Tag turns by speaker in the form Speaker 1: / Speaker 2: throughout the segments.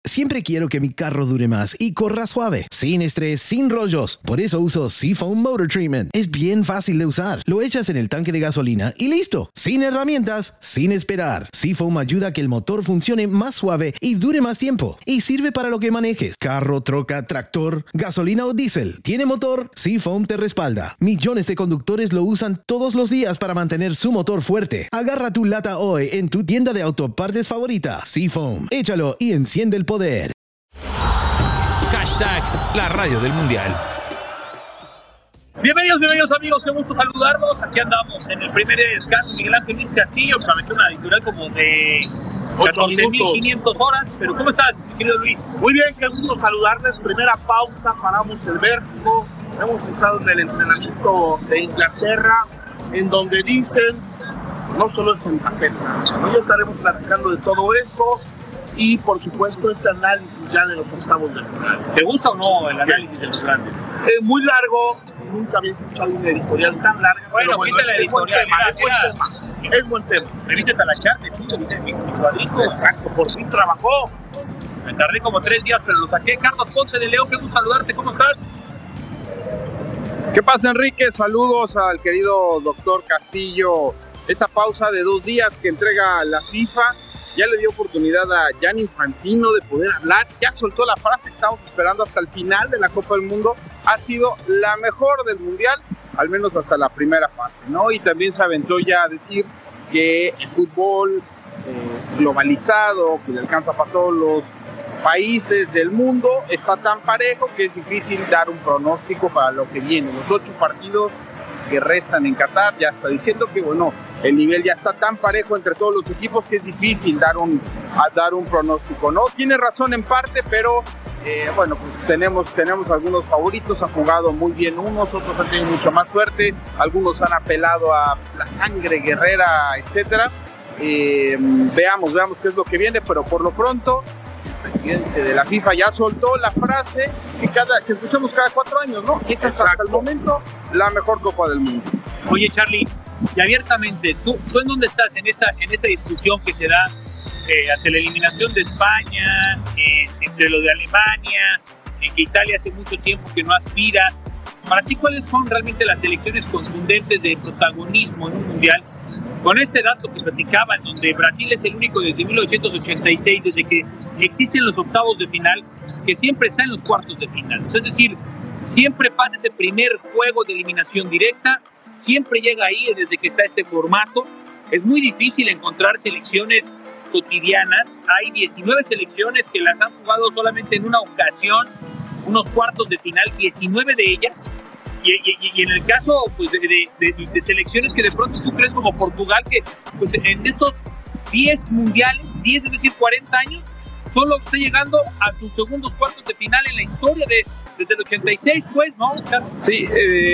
Speaker 1: Siempre quiero que mi carro dure más y corra suave, sin estrés, sin rollos. Por eso uso Seafoam Motor Treatment. Es bien fácil de usar. Lo echas en el tanque de gasolina y listo. Sin herramientas, sin esperar. Seafoam ayuda a que el motor funcione más suave y dure más tiempo. Y sirve para lo que manejes. Carro, troca, tractor, gasolina o diésel. ¿Tiene motor? Seafoam te respalda. Millones de conductores lo usan todos los días para mantener su motor fuerte. Agarra tu lata hoy en tu tienda de autopartes favorita. Seafoam. Échalo y enciende el poder.
Speaker 2: Hashtag la radio del mundial.
Speaker 3: Bienvenidos amigos, qué gusto saludarlos. Aquí andamos en el primer descanso. Miguel Ángel Luis Castillo, que aventó una editorial como de 14.500 horas. Pero ¿cómo estás, mi querido Luis?
Speaker 4: Muy bien, qué gusto saludarles. Primera pausa, paramos el vértigo. Hemos estado en el entrenamiento de Inglaterra, en donde dicen, no solo es Mbappé, ya estaremos platicando de todo eso. Y por supuesto este análisis ya de los octavos de final.
Speaker 3: ¿Te gusta o no el análisis de los grandes?
Speaker 4: Es muy largo, nunca había escuchado una editorial tan larga.
Speaker 3: Bueno,
Speaker 4: es buen tema.
Speaker 3: Revísate a la chat de mi cuadrito.
Speaker 4: Exacto, por fin trabajó.
Speaker 3: Me tardé como 3 días, pero lo saqué. Carlos Ponce de León, qué gusto saludarte, ¿cómo estás?
Speaker 5: ¿Qué pasa, Enrique? Saludos al querido doctor Castillo. Esta pausa de 2 días que entrega la FIFA ya le dio oportunidad a Gianni Infantino de poder hablar, ya soltó la frase que estamos esperando hasta el final de la Copa del Mundo. Ha sido la mejor del Mundial, al menos hasta la primera fase, ¿no? Y también se aventó ya a decir que el fútbol globalizado, que le alcanza para todos los países del mundo, está tan parejo que es difícil dar un pronóstico para lo que viene. Los 8 partidos que restan en Qatar, ya está diciendo que bueno, el nivel ya está tan parejo entre todos los equipos que es difícil dar un pronóstico, ¿no? Tiene razón en parte, pero bueno, pues tenemos algunos favoritos, han jugado muy bien unos, otros han tenido mucha más suerte, algunos han apelado a la sangre guerrera, etcétera. Veamos qué es lo que viene, pero por lo pronto el presidente de la FIFA ya soltó la frase que escuchamos cada 4 años, ¿no? Esta es hasta el momento la mejor Copa del Mundo.
Speaker 3: Oye, Charlie, y abiertamente, ¿tú en dónde estás en esta discusión que se da ante la eliminación de España, entre lo de Alemania, que Italia hace mucho tiempo que no aspira? Para ti, ¿cuáles son realmente las elecciones contundentes de protagonismo en un mundial? Con este dato que platicaba, en donde Brasil es el único desde 1986, desde que existen los octavos de final, que siempre está en los cuartos de final. Es decir, siempre pasa ese primer juego de eliminación directa, siempre llega ahí desde que está este formato. Es muy difícil encontrar selecciones cotidianas. Hay 19 selecciones que las han jugado solamente en una ocasión, unos cuartos de final, 19 de ellas. Y en el caso pues, de selecciones que de pronto tú crees como Portugal, que pues, en estos 10 mundiales, 10, es decir, 40 años, solo está llegando a sus segundos cuartos de final en la historia desde el 86, pues, ¿no?
Speaker 5: Sí,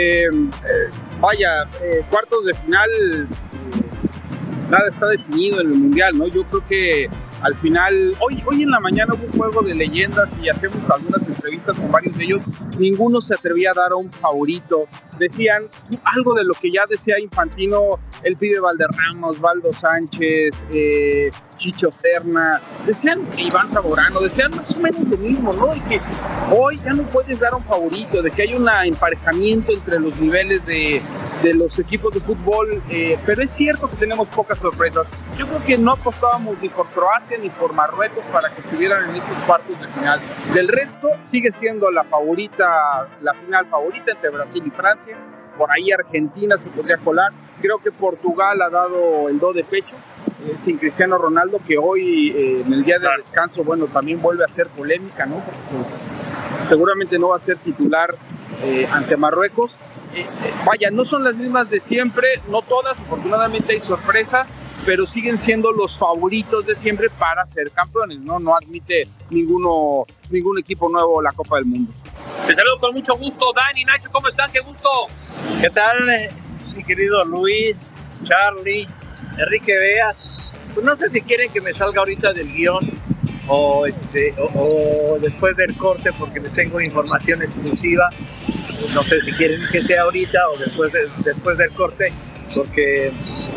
Speaker 5: cuartos de final, nada está definido en el mundial, ¿no? Yo creo que al final, hoy en la mañana hubo un juego de leyendas y hacemos algunas entrevistas con varios de ellos. Ninguno se atrevía a dar a un favorito. Decían algo de lo que ya decía Infantino, el pibe Valderrama, Osvaldo Sánchez, Chicho Serna, decían Iván Zamorano, decían más o menos lo mismo, ¿no? Y que hoy ya no puedes dar a un favorito, de que hay un emparejamiento entre los niveles de los equipos de fútbol, pero es cierto que tenemos pocas sorpresas. Yo creo que no apostábamos ni por Croacia ni por Marruecos para que estuvieran en estos cuartos de final. Del resto sigue siendo la final favorita entre Brasil y Francia. Por ahí Argentina se podría colar. Creo que Portugal ha dado el do de pecho sin Cristiano Ronaldo, que hoy en el día de descanso, bueno, también vuelve a ser polémica, ¿no? Porque seguramente no va a ser titular ante Marruecos. No son las mismas de siempre, no todas, afortunadamente hay sorpresas, pero siguen siendo los favoritos de siempre para ser campeones, ¿no? No admite ningún equipo nuevo la Copa del Mundo.
Speaker 3: Te saludo con mucho gusto, Dani, Nacho, ¿cómo están? ¡Qué gusto!
Speaker 6: ¿Qué tal, mi querido Luis, Charlie, Enrique Veas? Pues no sé si quieren que me salga ahorita del guión o después del corte, porque les tengo información exclusiva. No sé si quieren que esté ahorita o después del corte, porque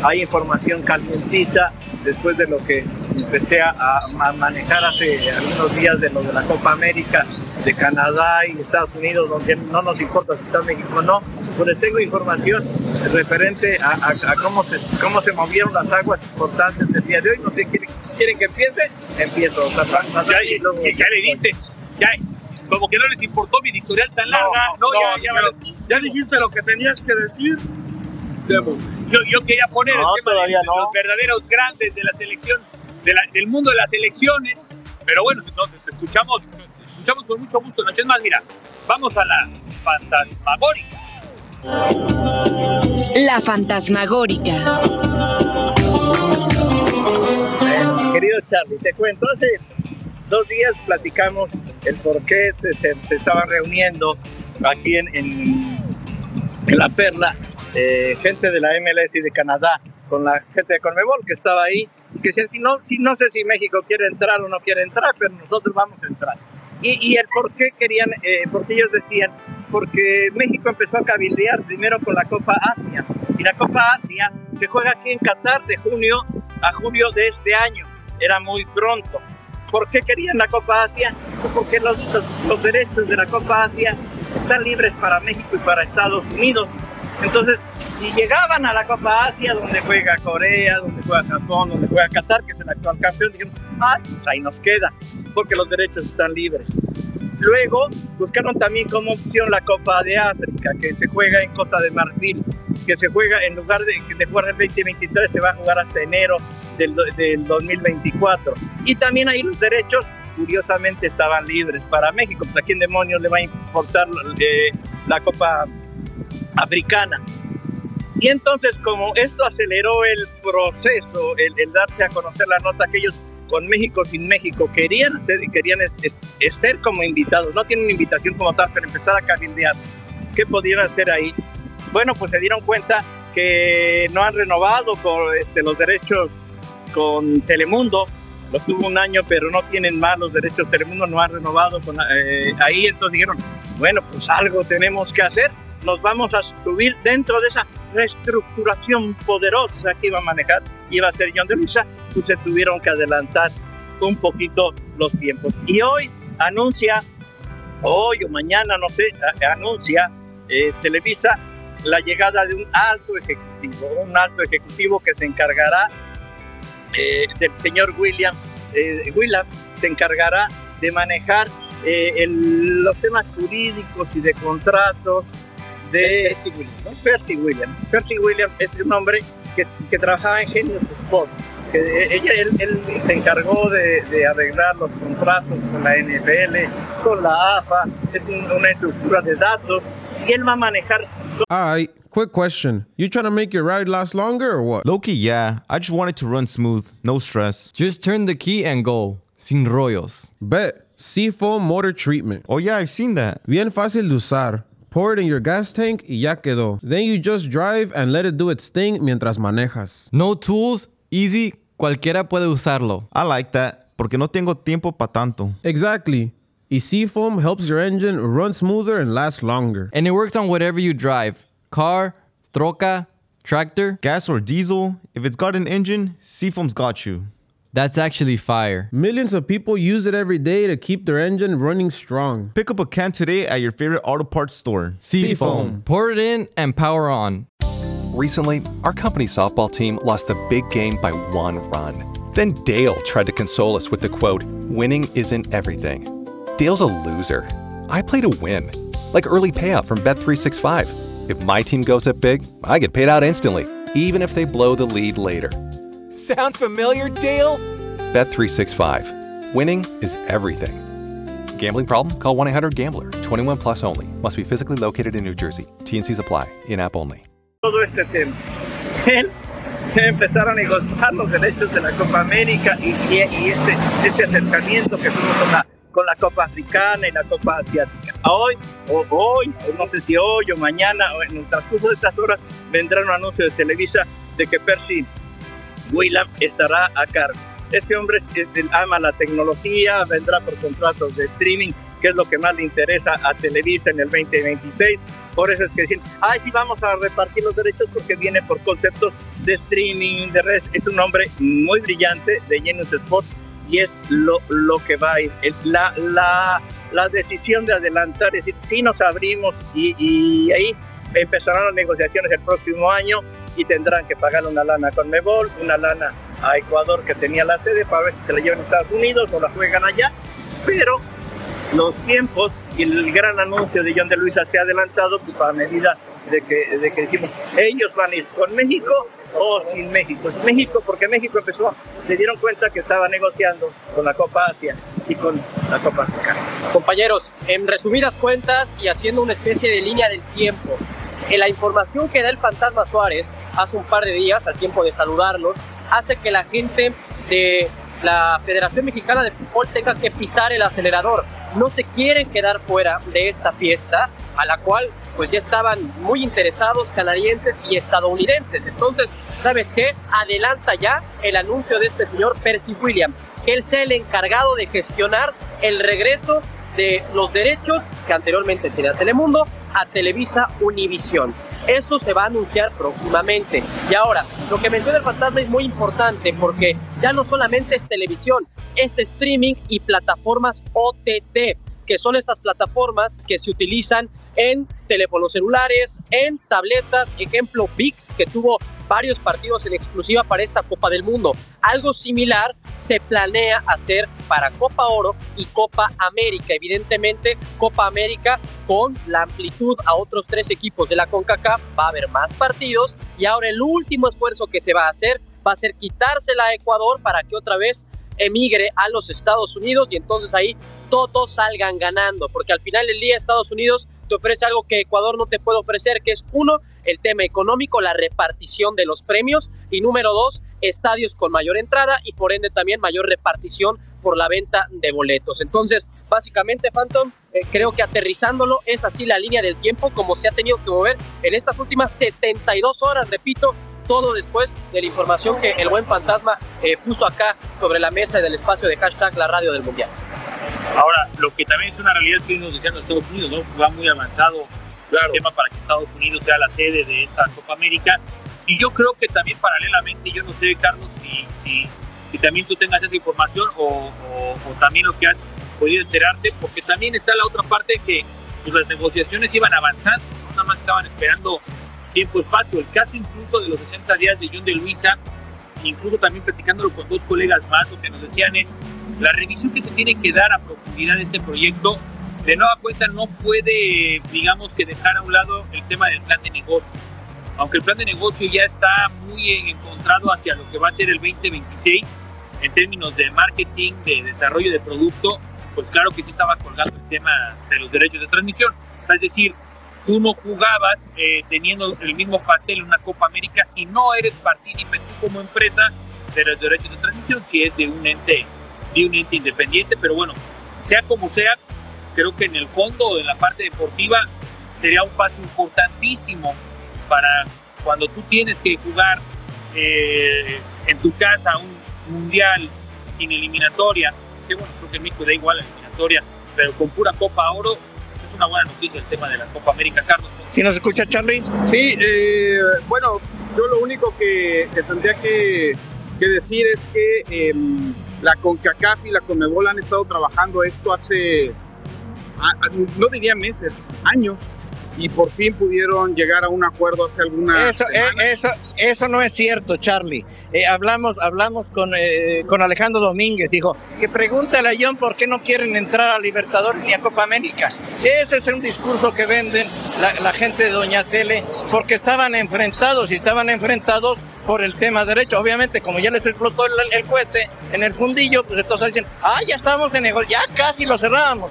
Speaker 6: hay información calientita después de lo que empecé a manejar hace algunos días de lo de la Copa América de Canadá y Estados Unidos, donde no nos importa si está México o no. Pues tengo información referente a cómo se movieron las aguas importantes del día de hoy. No sé, ¿quieren que empiece? Empiezo.
Speaker 3: Ya le diste, ya, como que no les importó mi editorial tan larga.
Speaker 4: Ya dijiste lo que tenías que decir.
Speaker 3: Yo quería poner el tema de los verdaderos grandes de la selección, del mundo de las elecciones, pero bueno, te escuchamos con mucho gusto. Noches más, mira, vamos a la fantasmagórica.
Speaker 7: La fantasmagórica.
Speaker 6: Querido Charlie, te cuento, hace 2 días platicamos el por qué se estaban reuniendo aquí en La Perla, gente de la MLS y de Canadá, con la gente de Conmebol que estaba ahí, que decían, no sé si México quiere entrar o no quiere entrar, pero nosotros vamos a entrar. Y el por qué querían, porque ellos decían, porque México empezó a cabildear primero con la Copa Asia, y la Copa Asia se juega aquí en Qatar de junio a julio de este año, era muy pronto. ¿Por qué querían la Copa Asia? Porque los derechos de la Copa Asia están libres para México y para Estados Unidos. Entonces, si llegaban a la Copa Asia, donde juega Corea, donde juega Japón, donde juega Qatar, que es el actual campeón, dijeron, pues ahí nos queda, porque los derechos están libres. Luego, buscaron también como opción la Copa de África, que se juega en Costa de Marfil, que se juega, en lugar de jugar el 2023, se va a jugar hasta enero del 2024. Y también ahí los derechos, curiosamente, estaban libres para México. Pues a quién demonios le va a importar la Copa Africana. Y entonces, como esto aceleró el proceso, el darse a conocer la nota, que ellos con México sin México querían ser como invitados, no tienen invitación como tal, pero empezar a cabildear qué podían hacer ahí. Bueno, pues se dieron cuenta que no han renovado los derechos con Telemundo, los tuvo un año, pero no tienen más los derechos. Telemundo no ha renovado ahí, entonces dijeron, bueno, pues algo tenemos que hacer, nos vamos a subir dentro de esa reestructuración poderosa que iba a manejar, iba a ser John de Luisa, pues se tuvieron que adelantar un poquito los tiempos. Y hoy o mañana, Televisa la llegada de un alto ejecutivo que se encargará del señor William, se encargará de manejar los temas jurídicos y de contratos de Percy William. Percy William es un hombre que trabajaba en Genius Sport. Él se encargó de arreglar los contratos con la NFL, con la AFA, es una estructura de datos, y él va a manejar.
Speaker 8: Quick question. You trying to make your ride last longer or what?
Speaker 9: Low-key, yeah. I just want it to run smooth. No stress.
Speaker 10: Just turn the key and go. Sin rollos.
Speaker 8: Bet. Seafoam Motor Treatment.
Speaker 9: Oh, yeah, I've seen that.
Speaker 8: Bien fácil de usar. Pour it in your gas tank y ya quedó. Then you just drive and let it do its thing mientras manejas.
Speaker 10: No tools, easy, cualquiera puede usarlo.
Speaker 9: I like that, porque no tengo tiempo pa' tanto.
Speaker 8: Exactly. Y Seafoam helps your engine run smoother and last longer.
Speaker 10: And it works on whatever you drive. Car, troca, tractor.
Speaker 9: Gas or diesel, if it's got an engine, Seafoam's got you.
Speaker 10: That's actually fire.
Speaker 8: Millions of people use it every day to keep their engine running strong.
Speaker 9: Pick up a can today at your favorite auto parts store.
Speaker 10: Seafoam. Pour it in and power on.
Speaker 11: Recently, our company's softball team lost the big game by 1 run. Then Dale tried to console us with the quote, "Winning isn't everything." Dale's a loser. I play to win. Like early payout from Bet365. If my team goes up big, I get paid out instantly, even if they blow the lead later. Sound familiar, Dale? Bet365. Winning is everything. Gambling problem? Call 1-800-GAMBLER. 21 plus only. Must be physically located in New Jersey. T&Cs apply. In-app only.
Speaker 6: Todo este tema. Empezaron a negociar los derechos de la Copa América y este acercamiento que tuvo con la Copa Africana y la Copa Asiática. Hoy, no sé si hoy o mañana, o en el transcurso de estas horas, vendrá un anuncio de Televisa de que Percy William estará a cargo. Este hombre ama la tecnología, vendrá por contratos de streaming, que es lo que más le interesa a Televisa en el 2026. Por eso es que dicen, sí, vamos a repartir los derechos, porque viene por conceptos de streaming, de redes. Es un hombre muy brillante de Genius Sport y es lo que va a ir. La decisión de adelantar, es decir, sí nos abrimos y ahí empezarán las negociaciones el próximo año y tendrán que pagar una lana a Conmebol, una lana a Ecuador que tenía la sede para ver si se la llevan a Estados Unidos o la juegan allá, pero los tiempos y el gran anuncio de John de Luisa se ha adelantado pues, a medida de que dijimos, ellos van a ir con México o sin México. Sin México porque México se dieron cuenta que estaba negociando con la Copa Asia y con la Copa Africana.
Speaker 12: Compañeros, en resumidas cuentas y haciendo una especie de línea del tiempo, la información que da el Fantasma Suárez hace un par de días, al tiempo de saludarlos, hace que la gente de la Federación Mexicana de Fútbol tenga que pisar el acelerador. No se quieren quedar fuera de esta fiesta, a la cual pues ya estaban muy interesados canadienses y estadounidenses. Entonces, ¿sabes qué? Adelanta ya el anuncio de este señor Percy Williams, que él sea el encargado de gestionar el regreso de los derechos que anteriormente tenía Telemundo a Televisa Univisión. Eso se va a anunciar próximamente. Y ahora, lo que menciona el Fantasma es muy importante porque ya no solamente es televisión, es streaming y plataformas OTT, que son estas plataformas que se utilizan en teléfonos celulares, en tabletas, ejemplo ViX, que tuvo varios partidos en exclusiva para esta Copa del Mundo. Algo similar se planea hacer para Copa Oro y Copa América. Evidentemente, Copa América con la amplitud a otros 3 equipos de la CONCACAF va a haber más partidos y ahora el último esfuerzo que se va a hacer va a ser quitársela a Ecuador para que otra vez emigre a los Estados Unidos y entonces ahí todos salgan ganando, porque al final del día Estados Unidos te ofrece algo que Ecuador no te puede ofrecer, que es 1, el tema económico, la repartición de los premios, y número 2, estadios con mayor entrada y por ende también mayor repartición por la venta de boletos. Entonces, básicamente, Phantom, creo que aterrizándolo es así la línea del tiempo como se ha tenido que mover en estas últimas 72 horas, repito, todo después de la información que el buen Fantasma puso acá sobre la mesa del espacio de hashtag La Radio del Mundial.
Speaker 3: Ahora, lo que también es una realidad es que nos decían los Estados Unidos, ¿no? Va muy avanzado el tema para que Estados Unidos sea la sede de esta Copa América. Y yo creo que también paralelamente, yo no sé, Carlos, si también tú tengas esa información o también lo que has podido enterarte, porque también está la otra parte que pues, las negociaciones iban avanzando, no nada más estaban esperando tiempo-espacio. El caso incluso de los 60 días de John de Luisa, incluso también platicándolo con 2 colegas más, lo que nos decían es la revisión que se tiene que dar a profundidad de este proyecto. De nueva cuenta no puede, digamos, que dejar a un lado el tema del plan de negocio. Aunque el plan de negocio ya está muy encontrado hacia lo que va a ser el 2026 en términos de marketing, de desarrollo de producto, pues claro que sí estaba colgando el tema de los derechos de transmisión. O sea, es decir, tú no jugabas teniendo el mismo pastel en una Copa América si no eres partícipe tú como empresa de los derechos de transmisión, si es de un ente independiente. Pero bueno, sea como sea, creo que en el fondo, en la parte deportiva, sería un paso importantísimo para cuando tú tienes que jugar en tu casa un mundial sin eliminatoria, que bueno, creo que en México da igual la eliminatoria, pero con pura Copa Oro, es una buena noticia el tema de la Copa América, Carlos.
Speaker 6: ¿Sí nos escucha, Charlie?
Speaker 5: Sí, bueno, yo lo único que tendría que decir es que la CONCACAF y la Conmebol han estado trabajando esto hace, no diría meses, años, y por fin pudieron llegar a un acuerdo hace algunas semanas.
Speaker 6: Eso no es cierto, Charlie. Hablamos con Alejandro Domínguez, dijo que pregúntale a John por qué no quieren entrar a Libertadores ni a Copa América. Ese es un discurso que venden la gente de Doña Tele, porque estaban enfrentados por el tema derecho. Obviamente, como ya les explotó el cohete en el fundillo, pues entonces dicen, ya estamos en negocio, ya casi lo cerrábamos.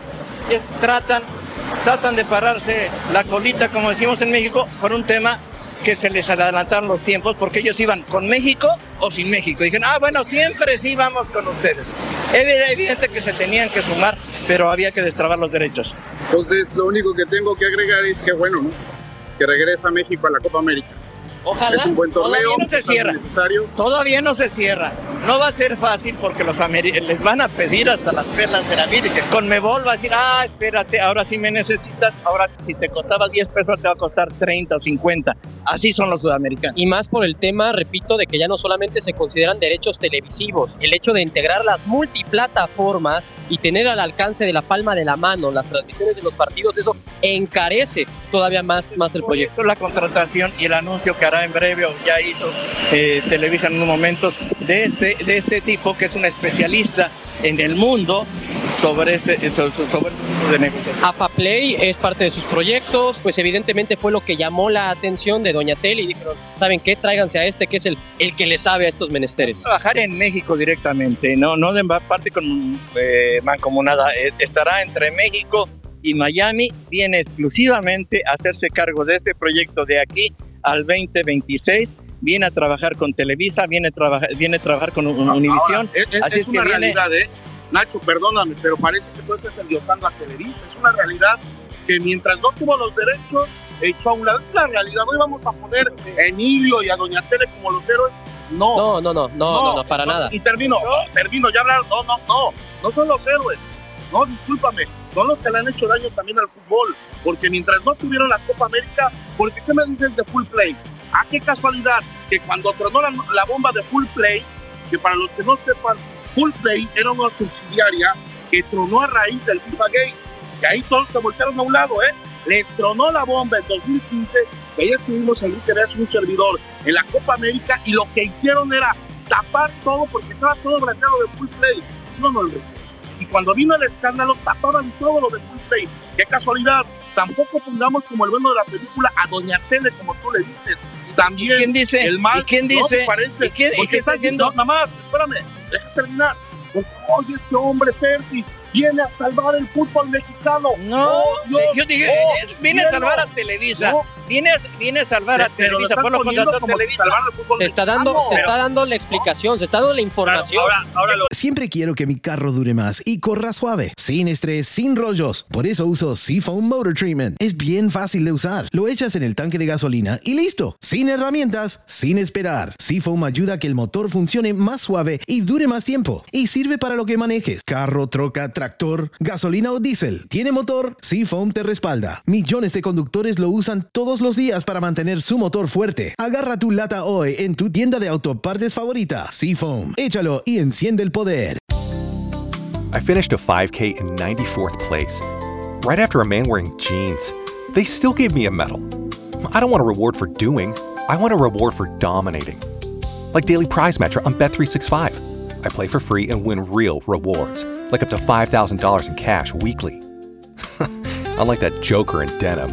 Speaker 6: Tratan de pararse la colita, como decimos en México, por un tema que se les adelantaron los tiempos, porque ellos iban con México o sin México. Dijeron, bueno, siempre sí vamos con ustedes. Era evidente que se tenían que sumar, pero había que destrabar los derechos.
Speaker 5: Entonces, lo único que tengo que agregar es que, bueno, ¿no?, que regresa México a la Copa América.
Speaker 6: Ojalá.
Speaker 5: Es un buen torneo.
Speaker 6: Todavía no se cierra. Todavía no se cierra. no va a ser fácil porque les van a pedir hasta las perlas de la Virgen. Conmebol va a decir, espérate, ahora sí me necesitas, ahora si te costaba 10 pesos te va a costar 30 o 50. Así son los sudamericanos.
Speaker 12: Y más por el tema, repito, de que ya no solamente se consideran derechos televisivos, el hecho de integrar las multiplataformas y tener al alcance de la palma de la mano las transmisiones de los partidos, eso encarece todavía más el proyecto.
Speaker 6: La contratación y el anuncio que hará en breve, o ya hizo Televisa en unos momentos, de este tipo que es un especialista en el mundo sobre este tipo de negocios.
Speaker 12: APAPlay es parte de sus proyectos, pues evidentemente fue lo que llamó la atención de Doña Tele y dijeron, ¿saben qué? Tráiganse a que es el que le sabe a estos menesteres.
Speaker 6: Trabajar en México directamente, no de parte con mancomunada, estará entre México y Miami, viene exclusivamente a hacerse cargo de este proyecto de aquí al 2026, viene a trabajar con Televisa, viene a trabajar con Univisión.
Speaker 4: Así es una realidad, Nacho, perdóname, pero parece que tú estás endiosando a Televisa. Es una realidad que mientras no tuvo los derechos, echó a un lado. Es la realidad. No íbamos a poner a Emilio y a Doña Tele como los héroes. No,
Speaker 12: para nada.
Speaker 4: Y termino, ya hablaron. No son los héroes. No, discúlpame, son los que le han hecho daño también al fútbol. Porque mientras no tuvieron la Copa América, porque ¿qué me dices de Full Play? Qué casualidad que cuando tronó la bomba de Full Play, que para los que no sepan, Full Play era una subsidiaria que tronó a raíz del FIFA Gate, que ahí todos se voltearon a un lado, les tronó la bomba en 2015, que ahí estuvimos Enrique Veas, un servidor, en la Copa América, y lo que hicieron era tapar todo porque estaba todo brandeado de Full Play. ¿Sí o no, Enrique? Y cuando vino el escándalo, tapaban todo lo de Full Play. ¡Qué casualidad! Tampoco pongamos como el bueno de la película a Doña Tele, como tú le dices. También.
Speaker 6: ¿Quién dice?
Speaker 4: El mal.
Speaker 6: ¿Y quién dice?
Speaker 4: No me parece.
Speaker 6: ¿Y quién
Speaker 4: está
Speaker 6: diciendo?
Speaker 4: Nada más, espérame, deja terminar. Oye, este hombre, Percy, viene a salvar el fútbol mexicano.
Speaker 6: No, yo dije, viene a salvar a Televisa. Viene a salvar a Televisa. Por lo contrario, Televisa.
Speaker 12: Se está dando la explicación, se está dando la información.
Speaker 1: Siempre quiero que mi carro dure más y corra suave, sin estrés, sin rollos. Por eso uso Seafoam Motor Treatment. Es bien fácil de usar. Lo echas en el tanque de gasolina y listo. Sin herramientas, sin esperar. Seafoam ayuda a que el motor funcione más suave y dure más tiempo. Y sirve para lo que manejes. Carro, troca, tractor, gasolina o diésel. ¿Tiene motor? Seafoam te respalda. Millones de conductores lo usan todos los días para mantener su motor fuerte. Agarra tu lata hoy en tu tienda de autopartes favorita. Seafoam. Échalo y enciende el poder.
Speaker 11: I finished a 5K in 94th place, right after a man wearing jeans. They still gave me a medal. I don't want a reward for doing. I want a reward for dominating. Like Daily Prize Match on Bet365. I play for free and win real rewards, like up to $5,000 in cash weekly. Unlike that joker in denim.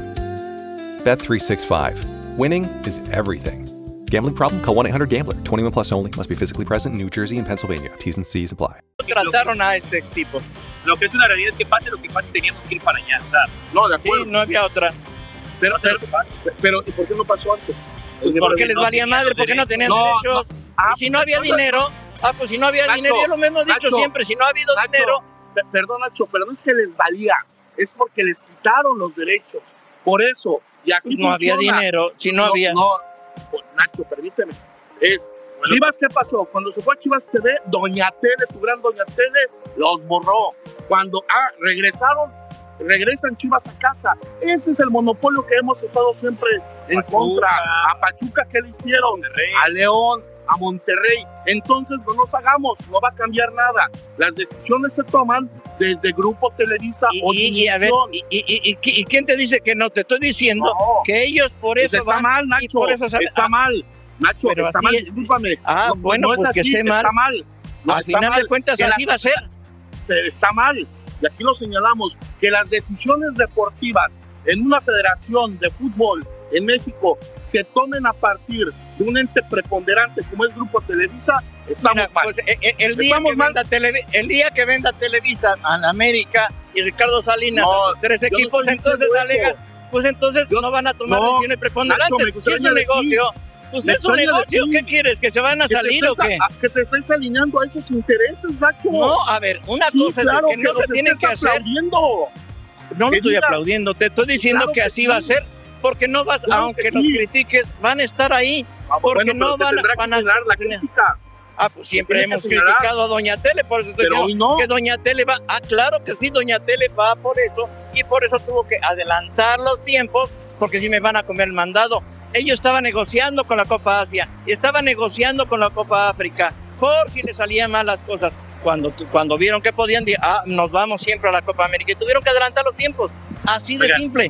Speaker 11: Bet365. Winning is everything. Gambling problem? Call 1-800-GAMBLER. 21 plus only. Must be physically present in New Jersey and Pennsylvania. T's and C's apply.
Speaker 6: Trataron a este tipo.
Speaker 3: Lo que es una realidad es que pase lo que pase, teníamos que ir para allá. O sea,
Speaker 4: no, de acuerdo.
Speaker 6: Sí, no había otra.
Speaker 4: Pero ¿y por qué no pasó antes?
Speaker 6: Porque les valía madre, porque no tenían derechos. Y si no había dinero, pues si no había dinero, ya lo hemos dicho siempre, si no ha habido dinero.
Speaker 4: Perdón, Nacho, pero no es que les valía, es porque les quitaron los derechos. Por eso, y así
Speaker 6: no
Speaker 4: funciona.
Speaker 6: Había dinero, si no había.
Speaker 4: Pues, Nacho, permíteme. Chivas, ¿qué pasó? Cuando se fue a Chivas TV, Doña Tele, tu gran Doña Tele, los borró. Cuando regresan Chivas a casa. Ese es el monopolio que hemos estado siempre en contra. A Pachuca, ¿qué le hicieron? A León, a Monterrey. Entonces no nos hagamos, no va a cambiar nada. Las decisiones se toman desde Grupo Televisa o Univisión.
Speaker 6: ¿Y quién te dice que no? Te estoy diciendo que ellos por eso
Speaker 4: está mal, Nacho. Por eso está mal. Nacho,
Speaker 6: pero
Speaker 4: está mal, discúlpame.
Speaker 6: Bueno, pues que esté mal.
Speaker 4: Está mal.
Speaker 6: Al final de cuentas así va a ser.
Speaker 4: Está mal. Y aquí lo señalamos, que las decisiones deportivas en una federación de fútbol en México se tomen a partir de un ente preponderante como es Grupo Televisa, estamos mal.
Speaker 6: Pues, el día que venda Televisa a América y Ricardo Salinas, 3 equipos, entonces alegas, pues entonces no van a tomar decisiones preponderantes.
Speaker 4: Nacho,
Speaker 6: pues si es un negocio, pues es un negocio, ¿qué quieres? ¿Que se van a salir o qué?
Speaker 4: Que te estés alineando a esos intereses, Nacho.
Speaker 6: No, a ver, una cosa
Speaker 4: claro,
Speaker 6: es que no se tienen que hacer. No estoy aplaudiendo, te estoy diciendo que así va a ser, porque no vas, aunque nos critiques, van a estar ahí, porque no van a
Speaker 4: la crítica.
Speaker 6: Pues siempre hemos criticado a Doña Tele, por eso estoy diciendo que Doña Tele va. Claro que sí, Doña Tele va por eso, y por eso tuvo que adelantar los tiempos, porque si me van a comer el mandado. Ellos estaban negociando con la Copa Asia y estaban negociando con la Copa África, por si les salían mal las cosas. Cuando vieron que podían, nos vamos siempre a la Copa América, y tuvieron que adelantar los tiempos, así de simple.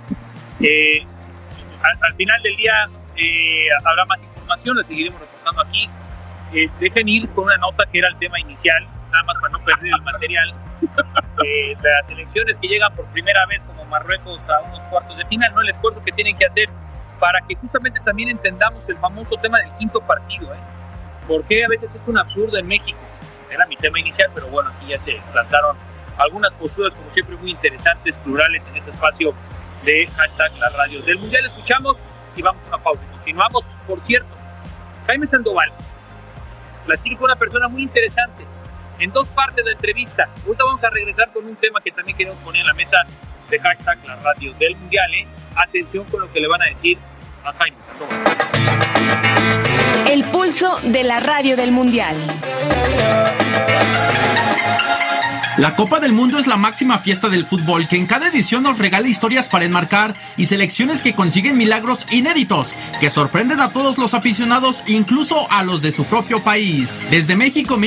Speaker 3: Al final del día habrá más información, la seguiremos reportando aquí. Dejen ir con una nota que era el tema inicial, nada más para no perder el material. Las selecciones que llegan por primera vez como Marruecos a unos cuartos de final, ¿no? El esfuerzo que tienen que hacer para que justamente también entendamos el famoso tema del quinto partido, porque a veces es un absurdo en México. Era mi tema inicial, pero bueno, aquí ya se plantaron algunas posturas, como siempre, muy interesantes, plurales en este espacio de hashtag la radio del Mundial. Escuchamos y vamos a una pausa. Continuamos, por cierto, Jaime Sandoval platica con una persona muy interesante en dos partes de la entrevista. Ahorita vamos a regresar con un tema que también queremos poner en la mesa de hashtag la radio del Mundial. Atención con lo que le van a decir a Jaime Sandoval.
Speaker 7: El pulso de la radio del Mundial.
Speaker 13: La Copa del Mundo es la máxima fiesta del fútbol que en cada edición nos regala historias para enmarcar y selecciones que consiguen milagros inéditos que sorprenden a todos los aficionados, incluso a los de su propio país. Desde México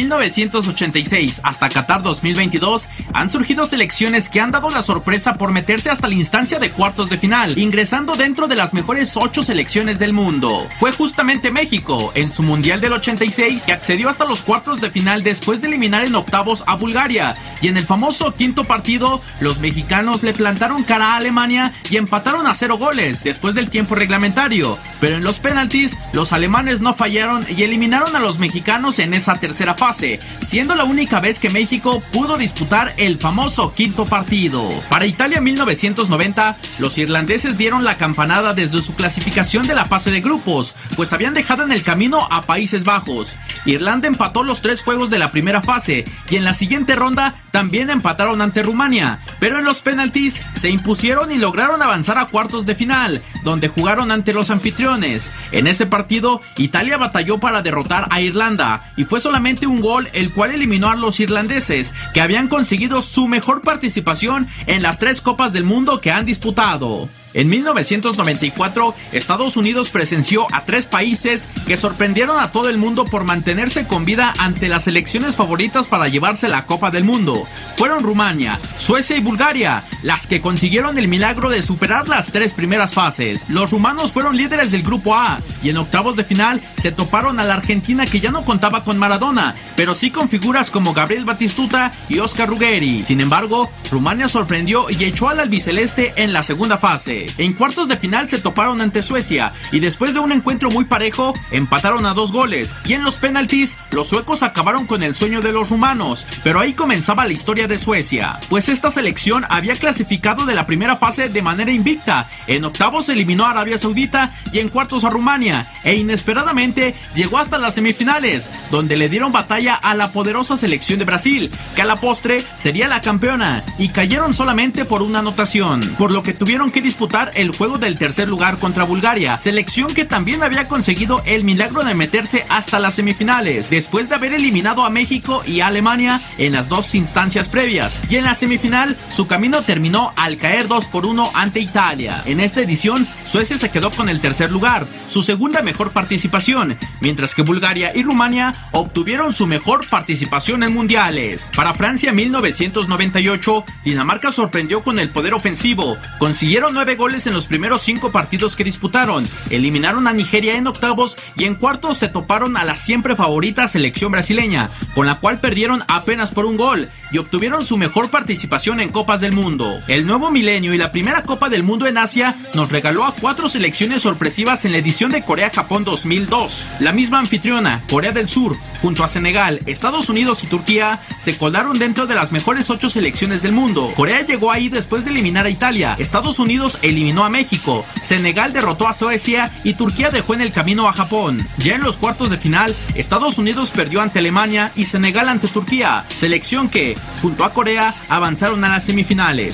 Speaker 13: 1986 hasta Qatar 2022 han surgido selecciones que han dado la sorpresa por meterse hasta la instancia de cuartos de final, ingresando dentro de las mejores 8 selecciones del mundo. Fue justamente México, en su Mundial del 86, que accedió hasta los cuartos de final después de eliminar en octavos a Bulgaria. Y en el famoso quinto partido, los mexicanos le plantaron cara a Alemania y empataron a 0 goles después del tiempo reglamentario. Pero en los penaltis, los alemanes no fallaron y eliminaron a los mexicanos en esa tercera fase, siendo la única vez que México pudo disputar el famoso quinto partido. Para Italia 1990, los irlandeses dieron la campanada desde su clasificación de la fase de grupos, pues habían dejado en el camino a Países Bajos. Irlanda empató los 3 juegos de la primera fase y en la siguiente ronda también empataron ante Rumania, pero en los penaltis se impusieron y lograron avanzar a cuartos de final, donde jugaron ante los anfitriones. En ese partido, Italia batalló para derrotar a Irlanda, y fue solamente un gol el cual eliminó a los irlandeses, que habían conseguido su mejor participación en las 3 Copas del Mundo que han disputado. En 1994, Estados Unidos presenció a 3 países que sorprendieron a todo el mundo por mantenerse con vida ante las selecciones favoritas para llevarse la Copa del Mundo. Fueron Rumania, Suecia y Bulgaria, las que consiguieron el milagro de superar las 3 primeras fases. Los rumanos fueron líderes del grupo A y en octavos de final se toparon a la Argentina, que ya no contaba con Maradona, pero sí con figuras como Gabriel Batistuta y Oscar Ruggeri. Sin embargo, Rumania sorprendió y echó al albiceleste en la segunda fase. En cuartos de final se toparon ante Suecia y después de un encuentro muy parejo empataron a 2 goles, y en los penaltis los suecos acabaron con el sueño de los rumanos, pero ahí comenzaba la historia de Suecia, pues esta selección había clasificado de la primera fase de manera invicta. En octavos eliminó a Arabia Saudita y en cuartos a Rumania, e inesperadamente llegó hasta las semifinales, donde le dieron batalla a la poderosa selección de Brasil, que a la postre sería la campeona, y cayeron solamente por una anotación, por lo que tuvieron que disputar el juego del tercer lugar contra Bulgaria, selección que también había conseguido el milagro de meterse hasta las semifinales, después de haber eliminado a México y a Alemania en las 2 instancias previas, y en la semifinal su camino terminó al caer 2-1 ante Italia. En esta edición, Suecia se quedó con el tercer lugar, su segunda mejor participación, mientras que Bulgaria y Rumania obtuvieron su mejor participación en mundiales. Para Francia 1998, Dinamarca sorprendió con el poder ofensivo, consiguieron 9 goles en los primeros 5 partidos que disputaron, eliminaron a Nigeria en octavos y en cuartos se toparon a la siempre favorita selección brasileña, con la cual perdieron apenas por un gol y obtuvieron su mejor participación en Copas del Mundo. El nuevo milenio y la primera Copa del Mundo en Asia nos regaló a 4 selecciones sorpresivas en la edición de Corea-Japón 2002. La misma anfitriona, Corea del Sur, junto a Senegal, Estados Unidos y Turquía, se colaron dentro de las mejores 8 selecciones del mundo. Corea llegó ahí después de eliminar a Italia, Estados Unidos eliminó a México, Senegal derrotó a Suecia y Turquía dejó en el camino a Japón. Ya en los cuartos de final, Estados Unidos perdió ante Alemania y Senegal ante Turquía, selección que, junto a Corea, avanzaron a las semifinales.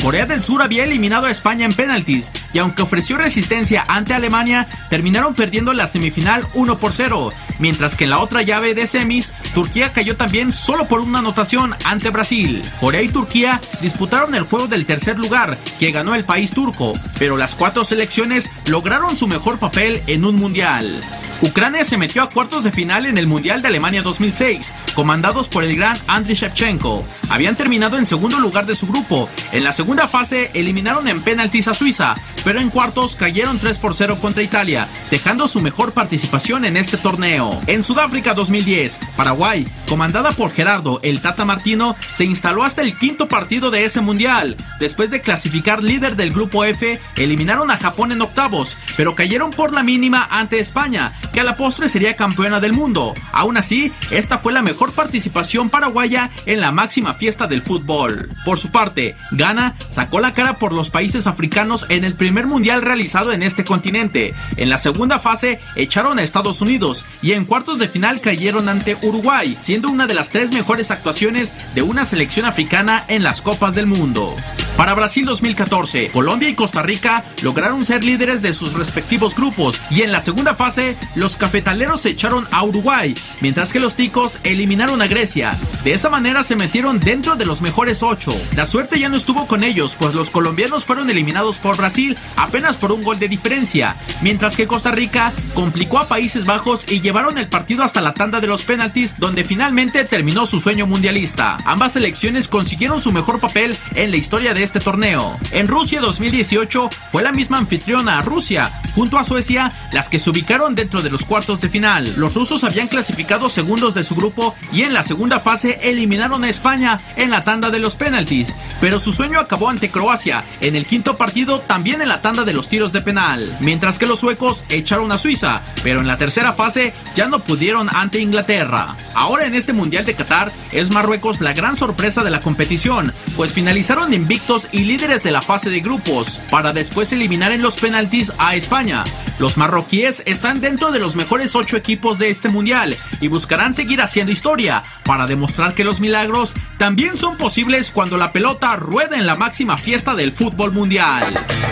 Speaker 13: Corea del Sur había eliminado a España en penaltis y aunque ofreció resistencia ante Alemania, terminaron perdiendo la semifinal 1-0, mientras que en la otra llave de semis, Turquía cayó también solo por una anotación ante Brasil. Corea y Turquía disputaron el juego del tercer lugar, que ganó el país turco, pero las 4 selecciones lograron su mejor papel en un mundial. Ucrania se metió a cuartos de final en el Mundial de Alemania 2006, comandados por el gran Andriy Shevchenko. Habían terminado en segundo lugar de su grupo. En la segunda fase eliminaron en penaltis a Suiza, pero en cuartos cayeron 3-0 contra Italia, dejando su mejor participación en este torneo. En Sudáfrica 2010, Paraguay, comandada por Gerardo el Tata Martino, se instaló hasta el quinto partido de ese mundial. Después de clasificar líder del grupo F, eliminaron a Japón en octavos, pero cayeron por la mínima ante España, que a la postre sería campeona del mundo. Aún así, esta fue la mejor participación paraguaya en la máxima fiesta del fútbol. Por su parte, Ghana sacó la cara por los países africanos en el primer mundial realizado en este continente. En la segunda fase echaron a Estados Unidos y en cuartos de final cayeron ante Uruguay, siendo una de las 3 mejores actuaciones de una selección africana en las Copas del Mundo. Para Brasil 2014, Colombia y Costa Rica lograron ser líderes de sus respectivos grupos y en la segunda fase los cafetaleros se echaron a Uruguay, mientras que los ticos eliminaron a Grecia. De esa manera se metieron dentro de los mejores 8. La suerte ya no estuvo con ellos, pues los colombianos fueron eliminados por Brasil apenas por un gol de diferencia, mientras que Costa Rica complicó a Países Bajos y llevaron el partido hasta la tanda de los penaltis, donde finalmente terminó su sueño mundialista. Ambas selecciones consiguieron su mejor papel en la historia de este torneo. En Rusia 2018 fue la misma anfitriona, Rusia, junto a Suecia, las que se ubicaron dentro de los cuartos de final. Los rusos habían clasificado segundos de su grupo y en la segunda fase eliminaron a España en la tanda de los penaltis, pero su sueño acabó ante Croacia en el quinto partido, también en la tanda de los tiros de penal, mientras que los suecos echaron a Suiza, pero en la tercera fase ya no pudieron ante Inglaterra. Ahora en este Mundial de Qatar es Marruecos la gran sorpresa de la competición, pues finalizaron invictos y líderes de la fase de grupos, para después eliminar en los penaltis a España. Los marroquíes están dentro de los mejores 8 equipos de este mundial y buscarán seguir haciendo historia para demostrar que los milagros también son posibles cuando la pelota rueda en la máxima fiesta del fútbol mundial.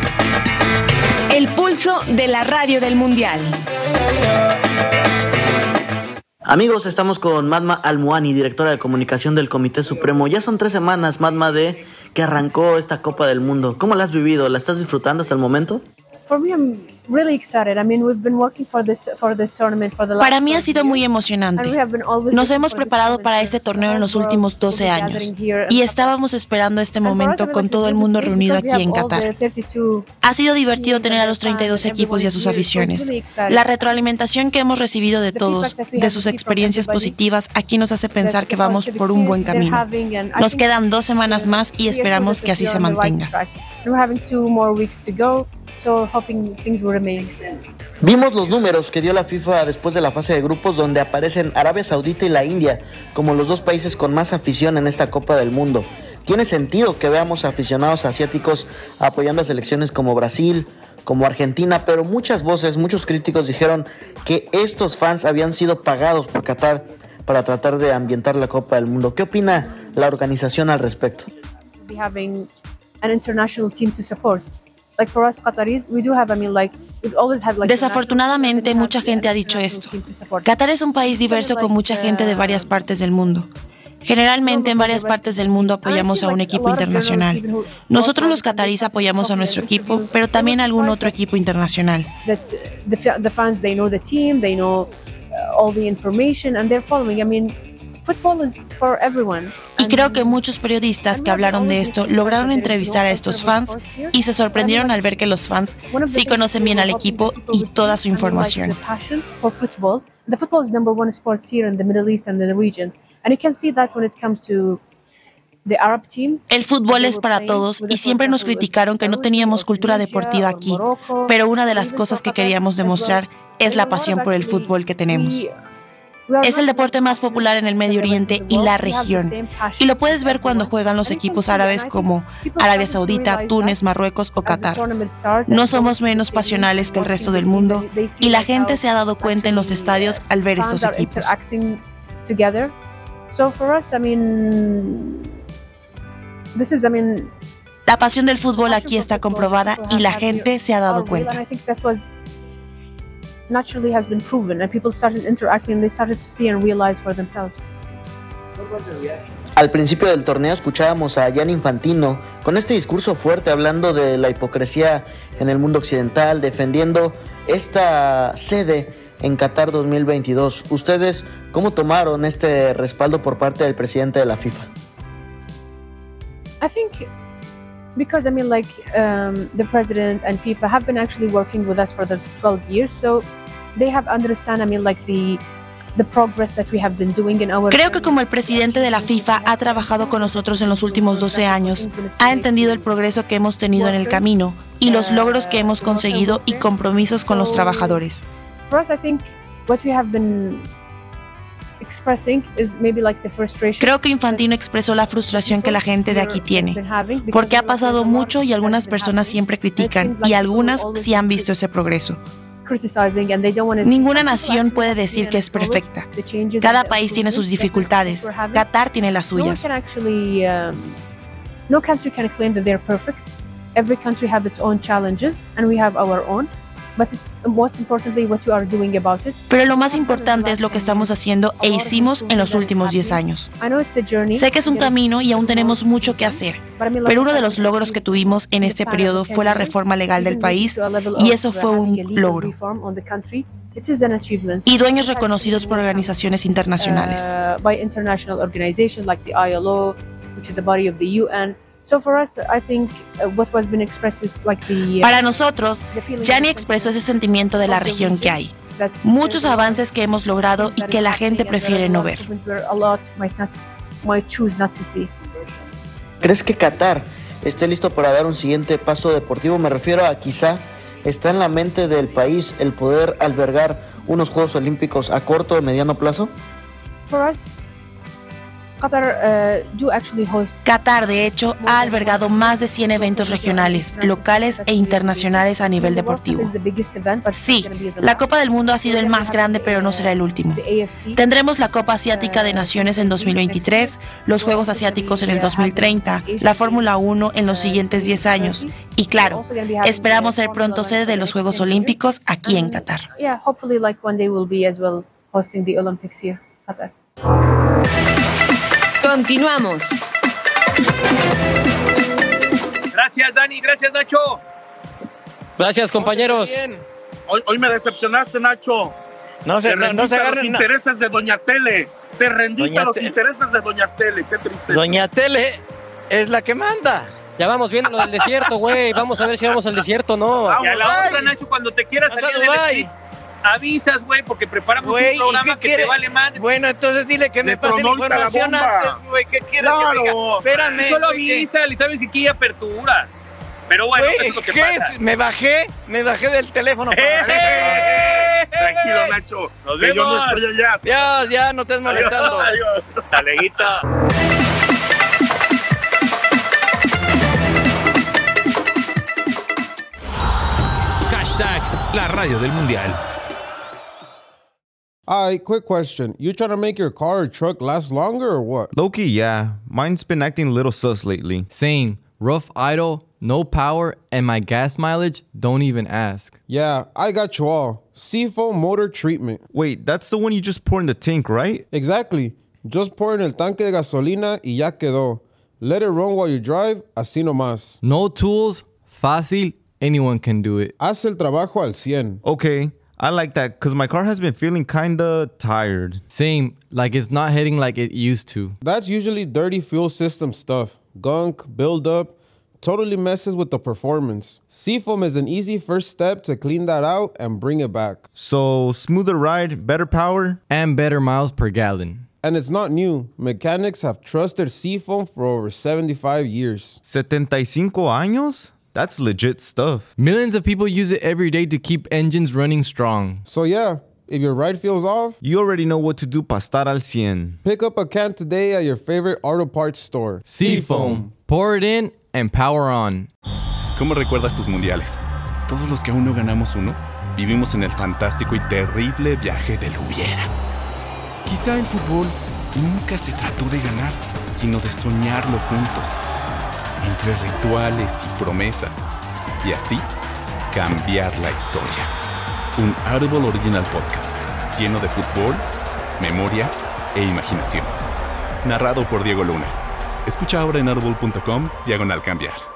Speaker 7: El pulso de la radio del mundial.
Speaker 14: Amigos, estamos con Madma Almuani, directora de comunicación del Comité Supremo. Ya son 3 semanas, Madma, de que arrancó esta Copa del Mundo. ¿Cómo la has vivido? ¿La estás disfrutando hasta el momento?
Speaker 15: Para mí ha sido muy emocionante. Nos hemos preparado para este torneo en los últimos 12 años y estábamos esperando este momento con todo el mundo reunido aquí en Qatar. Ha sido divertido tener a los 32 equipos y a sus aficiones. La retroalimentación que hemos recibido de todos, de sus experiencias positivas, aquí nos hace pensar que vamos por un buen camino. Nos quedan 2 semanas más y esperamos que así se mantenga.
Speaker 14: Vimos los números que dio la FIFA después de la fase de grupos, donde aparecen Arabia Saudita y la India como los 2 países con más afición en esta Copa del Mundo. ¿Tiene sentido que veamos aficionados asiáticos apoyando a selecciones como Brasil, como Argentina? Pero muchas voces, muchos críticos dijeron que estos fans habían sido pagados por Qatar para tratar de ambientar la Copa del Mundo. ¿Qué opina la organización al respecto?
Speaker 15: Desafortunadamente, mucha gente ha dicho esto. Qatar es un país diverso con mucha gente de varias partes del mundo. Generalmente en varias partes del mundo apoyamos a un equipo internacional. Nosotros los qataríes apoyamos a nuestro equipo, pero también a algún otro equipo internacional. Y creo que muchos periodistas que hablaron de esto lograron entrevistar a estos fans y se sorprendieron al ver que los fans sí conocen bien al equipo y toda su información. El fútbol es para todos y siempre nos criticaron que no teníamos cultura deportiva aquí, pero una de las cosas que queríamos demostrar es la pasión por el fútbol que tenemos. Es el deporte más popular en el Medio Oriente y la región. Y lo puedes ver cuando juegan los equipos árabes como Arabia Saudita, Túnez, Marruecos o Qatar. No somos menos pasionales que el resto del mundo y la gente se ha dado cuenta en los estadios al ver estos equipos. La pasión del fútbol aquí está comprobada y la gente se ha dado cuenta.
Speaker 16: Naturally has been proven and people started interacting and they started to see and realize for themselves.
Speaker 14: Al principio del torneo escuchábamos a Gianni Infantino con este discurso fuerte hablando de la hipocresía en el mundo occidental, defendiendo esta sede en Qatar 2022. ¿Ustedes cómo tomaron este respaldo por parte del presidente de la FIFA?
Speaker 16: I think because the president and FIFA have been actually working with us for the 12 years, so they have understand the progress that we have been doing in our.
Speaker 15: Creo que como el presidente de la FIFA ha trabajado con nosotros en los últimos 12 años, ha entendido el progreso que hemos tenido en el camino y los logros que hemos conseguido y compromisos con los trabajadores.
Speaker 16: For us, I think what we have been expressing is maybe like the frustration.
Speaker 15: Creo que Infantino expresó la frustración que la gente de aquí tiene, porque ha pasado mucho y algunas personas siempre critican y algunas sí han visto ese progreso. Ninguna nación puede decir que es perfecta. Cada país tiene sus dificultades. Qatar tiene las suyas.
Speaker 16: No country can claim that they're perfect. Every country has its own challenges and we have our own. But it's most importantly what you are doing about it.
Speaker 15: Pero lo más importante es lo que estamos haciendo e hicimos en los últimos 10 años. Sé que es un camino y aún tenemos mucho que hacer, pero uno de los logros que tuvimos en este periodo fue la reforma legal del país y eso fue un logro. Y dueños reconocidos por organizaciones internacionales.
Speaker 16: By international organizations like the ILO, which is a body of the UN. So for us, I think what was been expressed is like
Speaker 15: Para nosotros, Gianni expresó ese sentimiento de la región que hay. Muchos avances que hemos logrado y que la gente prefiere no ver.
Speaker 14: ¿Crees que Qatar esté listo para dar un siguiente paso deportivo? Me refiero a quizá está en la mente del país el poder albergar unos Juegos Olímpicos a corto o mediano plazo.
Speaker 16: For us,
Speaker 15: Qatar, de hecho, ha albergado más de 100 eventos regionales, locales e internacionales a nivel deportivo. Sí, la Copa del Mundo ha sido el más grande, pero no será el último. Tendremos la Copa Asiática de Naciones en 2023, los Juegos Asiáticos en el 2030, la Fórmula 1 en los siguientes 10 años. Y claro, esperamos ser pronto sede de los Juegos Olímpicos aquí en Qatar.
Speaker 7: Continuamos.
Speaker 3: Gracias, Dani. Gracias, Nacho.
Speaker 12: Gracias, compañeros.
Speaker 4: Hoy me decepcionaste, Nacho.
Speaker 6: No se agarren
Speaker 4: los intereses de Doña Tele. Te rendiste a los intereses de Doña Tele. Qué triste.
Speaker 6: Doña Tele es la que manda.
Speaker 12: Ya vamos viendo lo del desierto, güey. Vamos a ver si vamos al desierto o no.
Speaker 3: Y a la hora, Nacho, cuando te quieras salir del street, avisas, güey, porque preparamos un programa que te vale madre.
Speaker 6: Bueno, entonces dile que me pase la información antes, güey. ¿Qué quieres que diga? Espérame.
Speaker 3: Solo avisa, le sabes si quiere apertura. Pero bueno, eso es lo que pasa.
Speaker 6: Me bajé del teléfono.
Speaker 4: Tranquilo, Nacho.
Speaker 3: Nos vemos.
Speaker 4: Yo no estoy allá.
Speaker 6: Ya, no estés molestando.
Speaker 3: Adiós. Taleguita.
Speaker 2: La radio del mundial.
Speaker 8: Quick question. You trying to make your car or truck last longer or what?
Speaker 9: Low-key, yeah. Mine's been acting a little sus lately.
Speaker 10: Same. Rough idle, no power, and my gas mileage, don't even ask.
Speaker 8: Yeah, I got you all. Seafoam motor treatment.
Speaker 9: Wait, that's the one you just pour in the tank, right?
Speaker 8: Exactly. Just pour en el tanque de gasolina y ya quedó. Let it run while you drive, así nomás.
Speaker 10: No tools, fácil, anyone can do it.
Speaker 8: Haz el trabajo al 100.
Speaker 9: Okay, I like that because my car has been feeling kinda tired.
Speaker 10: Same, like it's not hitting like it used to.
Speaker 8: That's usually dirty fuel system stuff. Gunk, buildup, totally messes with the performance. Seafoam is an easy first step to clean that out and bring it back.
Speaker 9: So, smoother ride, better power,
Speaker 10: and better miles per gallon.
Speaker 8: And it's not new. Mechanics have trusted Seafoam for over 75 years.
Speaker 9: 75 años? That's legit stuff.
Speaker 10: Millions of people use it every day to keep engines running strong.
Speaker 8: So yeah, if your ride feels off,
Speaker 9: you already know what to do para estar al 100.
Speaker 8: Pick up a can today at your favorite auto parts store.
Speaker 10: Seafoam. Pour it in and power on.
Speaker 17: ¿Cómo recuerdas tus mundiales? Todos los que aún no ganamos uno, vivimos en el fantástico y terrible viaje del hubiera. Quizá el fútbol nunca se trató de ganar, sino de soñarlo juntos. entre rituales y promesas, y así cambiar la historia. Un Audible Original Podcast lleno de fútbol, memoria e imaginación. Narrado por Diego Luna. Escucha ahora en audible.com/cambiar.